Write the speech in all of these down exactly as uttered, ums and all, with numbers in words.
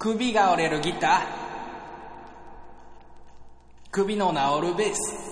首が折れるギター、首の治るベース、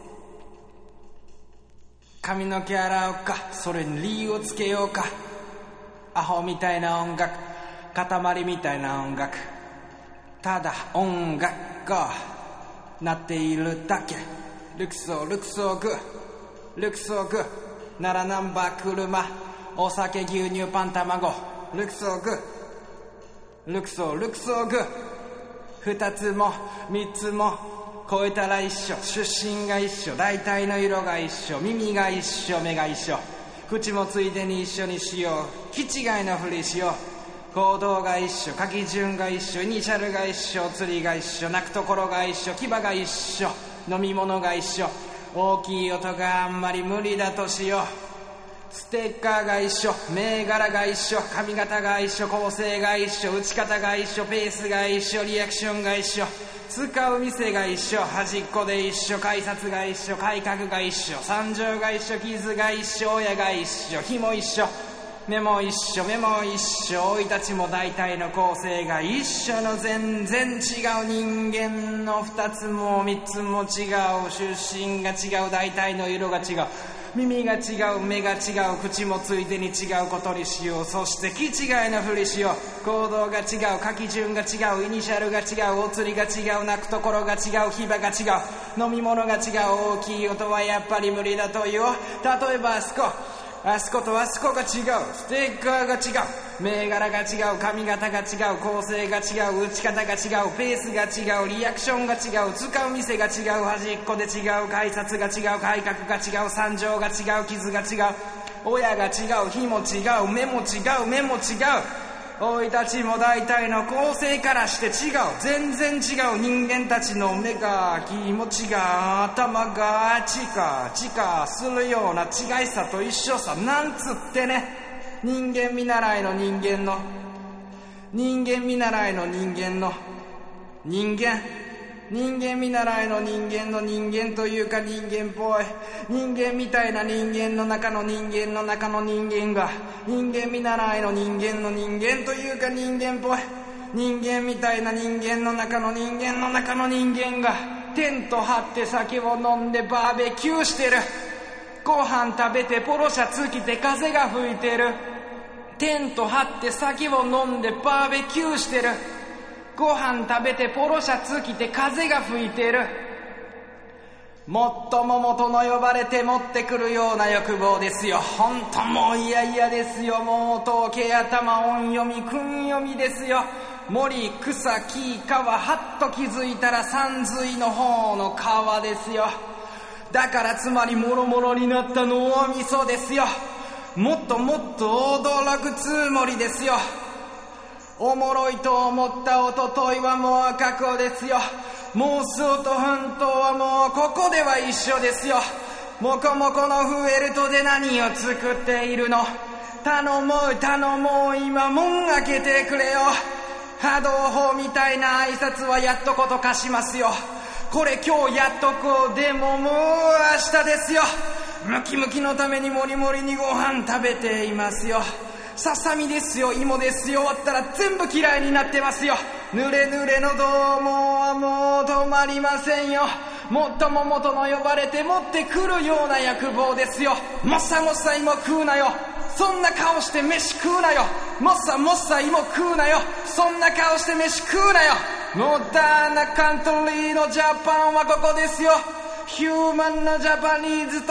髪の毛洗おうか、それに理由をつけようか。アホみたいな音楽、塊みたいな音楽、ただ音楽が鳴っているだけ。ルクソルクソグルクソグならナンバー車、お酒牛乳パン卵、ルクソグルクソルクソグ、二つも三つも超えたら一緒、出身が一緒、大体の色が一緒、耳が一緒、目が一緒、口もついでに一緒にしよう、気違いのふりしよう。行動が一緒、書き順が一緒、イニシャルが一緒、釣りが一緒、泣くところが一緒、牙が一緒、飲み物が一緒、大きい音があんまり無理だとしよう。ステッカーが一緒、銘柄が一緒、髪型が一緒、構成が一緒、打ち方が一緒、ペースが一緒、リアクションが一緒、使う店が一緒、端っこで一緒、改札が一緒、改革が一緒、惨状が一緒、傷が一緒、親が一緒、日も一緒、目も一緒、目も一緒、生い立ちも大体の構成が一緒の全然違う人間の二つも三つも違う、出身が違う、大体の色が違う、耳が違う、目が違う、口もついでに違うことにしよう。そして気違いのふりしよう。行動が違う、書き順が違う、イニシャルが違う、お釣りが違う、泣くところが違う、牙が違う、飲み物が違う、大きい音はやっぱり無理だという。例えばあそこあそことあそこが違う、ステッカーが違う、銘柄が違う、髪型が違う、構成が違う、打ち方が違う、ペースが違う、リアクションが違う、使う店が違う、端っこで違う、改札が違う、改革が違う、惨状が違う、傷が違う、親が違う、日も違う、目も違う、目も違う、生い立ちも大体の構成からして違う、全然違う人間たちの目が気持ちが頭がチカチカするような違いさと一緒さ、なんつってね。人間見習いの人間の人間見習いの人間の人間人間見習いの人間の人間というか人間っぽい人間みたいな人間の中の人間の中の人間が人間見習いの人間の人間というか人間っぽい人間みたいな人間の中の人間の中の人間がテント張って酒を飲んでバーベキューしてる、ご飯食べてポロシャツ着て風が吹いてる、テント張って酒を飲んでバーベキューしてる、ご飯食べてポロシャツ着て風が吹いてる。もっとももとの呼ばれて持ってくるような欲望ですよ。ほんともう嫌々ですよ。もう統計頭音読み訓読みですよ。森草木川はっと気づいたら山水の方の川ですよ。だからつまりもろもろになった脳みそですよ。もっともっと驚くつもりですよ。おもろいと思ったおとといはもう過去ですよ。妄想と本当はもうここでは一緒ですよ。もこもこのフェルトで何を作っているの。頼もう頼もう今門開けてくれよ。波動砲みたいな挨拶はやっとことかしますよ。これ今日やっとこう、でももう明日ですよ。ムキムキのためにもりもりにご飯食べていますよ。ささみですよ、芋ですよ、終わったら全部嫌いになってますよ。濡れ濡れのどうもはもう止まりませんよ。もっとももとの呼ばれて持ってくるような欲望ですよ。もっさもっさ芋食うなよ。そんな顔して飯食うなよ。もっさもっさ芋食うなよ。そんな顔して飯食うなよ。モダンなカントリーのジャパンはここですよ。ヒューマンなジャパニーズと